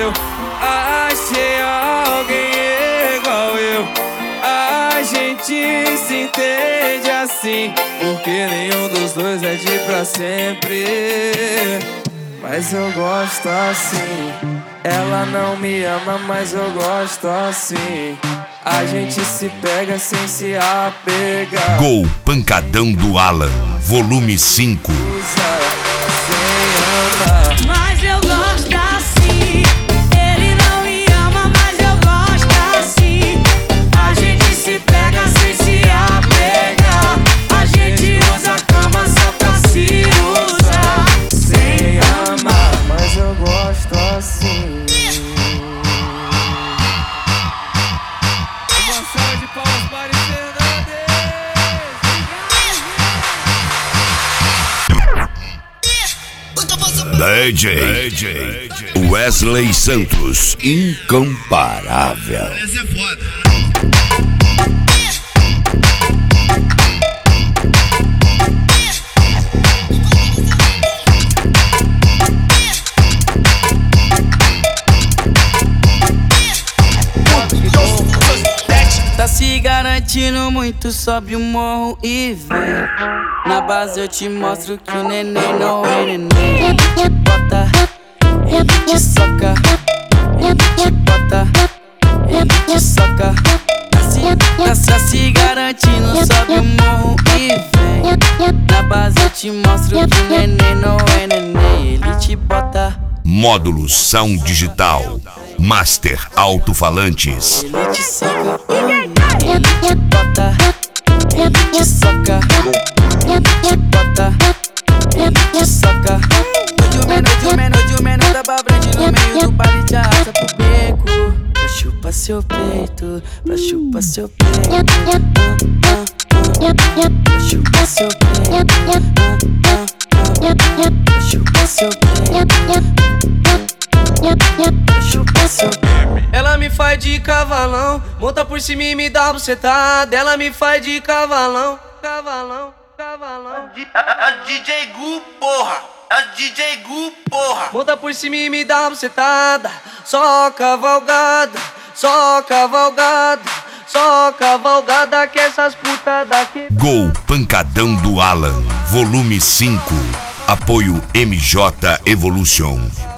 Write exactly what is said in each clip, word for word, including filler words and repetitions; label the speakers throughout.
Speaker 1: eu. Achei alguém igual eu. A gente se entende assim, porque nenhum dos dois é de pra sempre. Mas eu gosto assim. Ela não me ama, mas eu gosto assim. A gente se pega sem se apegar.
Speaker 2: Gol Pancadão do Alan, volume cinco.
Speaker 3: Mas eu gosto assim. Ele não me ama, mas eu gosto assim. A gente se pega sem se apegar. A gente usa a cama só pra se usar. Sem amar,
Speaker 1: mas eu gosto assim. Uma salva de palmas para o
Speaker 2: D J, D J Wesley Santos, incomparável.
Speaker 4: Esse é foda.
Speaker 5: Tá se garantindo muito, sobe o morro e vem. Na base eu te mostro que o neném não é neném. Ele te bota, ele te soca. Ele te bota, ele te soca. Tá se, tá se garantindo, sobe o morro e vem. Na base eu te mostro que o neném não é neném. Ele te bota.
Speaker 2: Módulos Sound Digital, Master Alto-Falantes.
Speaker 5: Ele te soca, ele te bota, ele te soca. Ele te bota, ele te soca. Hoje o menor, hoje o menor, hoje o menor da frente no meio do baile te arrasta pro beco. Pra chupar seu peito, pra chupar seu peito. Pra chupar seu peito, pra chupar seu peito. Ela me faz de cavalão, monta por cima e me dá bucetada. Ela me faz de cavalão, cavalão, cavalão.
Speaker 4: É D J Gu, porra! É D J Gu, porra!
Speaker 5: Monta por cima e me dá bucetada. Só cavalgada, só cavalgada, só cavalgada que essas putas daqui.
Speaker 2: Gol Pancadão do Alan, volume cinco. Apoio M J Evolution.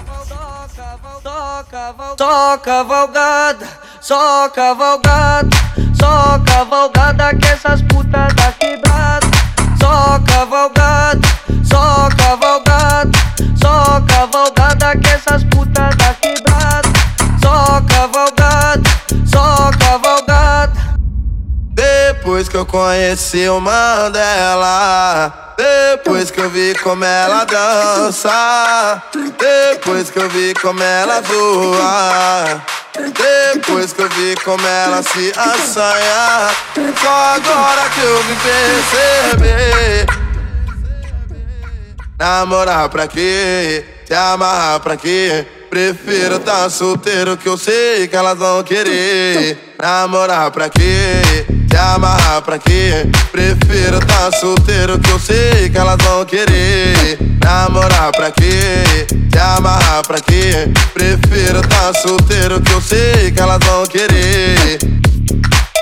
Speaker 5: Só cavalgada, só cavalgada, só cavalgada que essas putas da quebrada. Só cavalgada, só cavalgada, só cavalgada que essas putas da quebrada. Só cavalgada, só cavalgada.
Speaker 4: Depois que eu conheci o Mandela, depois que eu vi como ela dança, depois que eu vi como ela voa, depois que eu vi como ela se assanha, só agora que eu vim perceber. Namorar pra quê? Se amarrar pra quê? Prefiro tá solteiro que eu sei que elas vão querer. Namorar pra quê? Se amarrar pra quê? Prefiro tá solteiro que eu sei que elas vão querer. Namorar pra quê? Se amarrar pra quê? Prefiro tá solteiro que eu sei que elas vão querer.